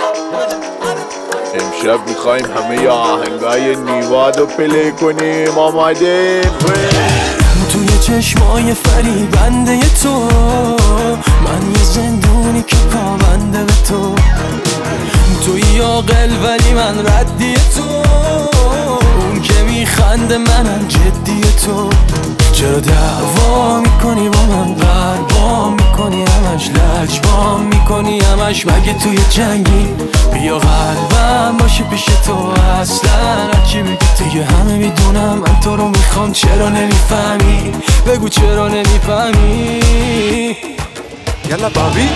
امشب میخوایم همه آهنگای نیواد رو پلی کنیم. آمادیم؟ توی چشمای فریبنده تو من یه زندونی که پابنده به تو. توی عاقل ولی من ردی تو، اون که میخنده منم جدی تو. چرا دعوا میکنی با من، قربا میکنی همش، لجبا میکنی همش، مگه توی جنگی؟ بیا قلبم باشه پیش تو، اصلا هرچی بگی دیگه همه میدونم من تو رو میخوام. چرا نمیفهمی؟ بگو چرا نمیفهمی؟ یلا بابی.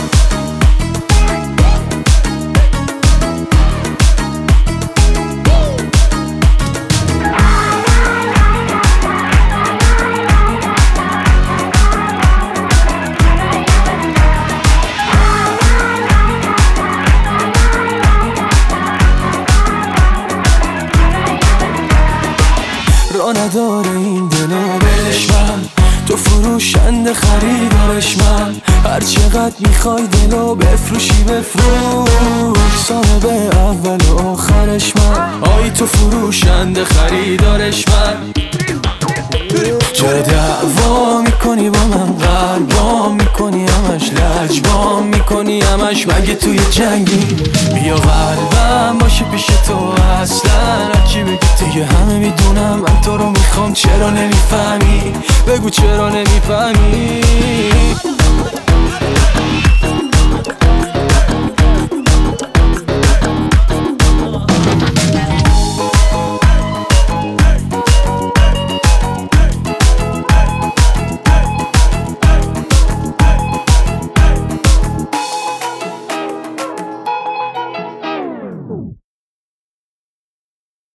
را نداره این دلو بلش، من تو فروشنده خریدارش، من هر چقدر میخوای دلو بفروشی بفروش، صاحب اول و آخرش من. آی تو فروشنده خریدارش من. چرا دعوا میکنی با من، قلبا میکنی همش، لجبا میکنی همش، مگه توی جنگی؟ بیا قلبم باشه پیش تو، اصلا هرچی بگی دیگه همه میدونم من تو رو میخوام. چرا نمیفهمی؟ بگو چرا نمیفهمی؟